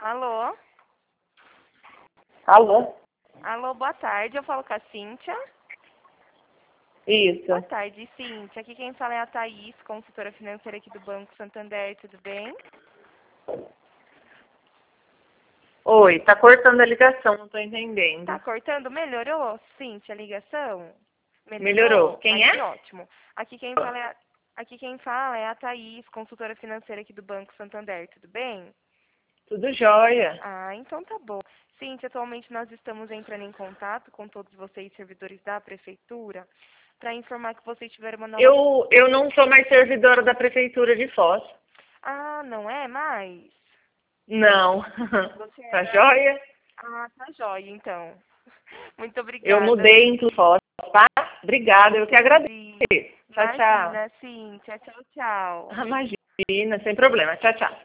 Alô? Alô? Alô, boa tarde. Eu falo com a Cíntia. Isso. Boa tarde, Cíntia. Aqui quem fala é a Thaís, consultora financeira aqui do Banco Santander. Tudo bem? Oi, tá cortando a ligação, não tô entendendo. Tá cortando? Melhorou, Cíntia, a ligação? Melhorou. Quem Ai, que é? ótimo. Aqui quem fala é a Thaís, consultora financeira aqui do Banco Santander. Tudo bem? Tudo jóia. Ah, então tá bom. Cíntia, atualmente nós estamos entrando em contato com todos vocês, servidores da Prefeitura, para informar que vocês tiveram uma nova... Eu não sou mais servidora da Prefeitura de Foz. Ah, não é mais? Não. Você Tá era... jóia? Ah, tá jóia, então. Muito Eu obrigada. mudei em Foz, tá? Obrigada, eu que agradeço. Entendi. Tchau, tchau. Imagina, Cíntia. Tchau, tchau. Imagina, sem problema. Tchau, tchau.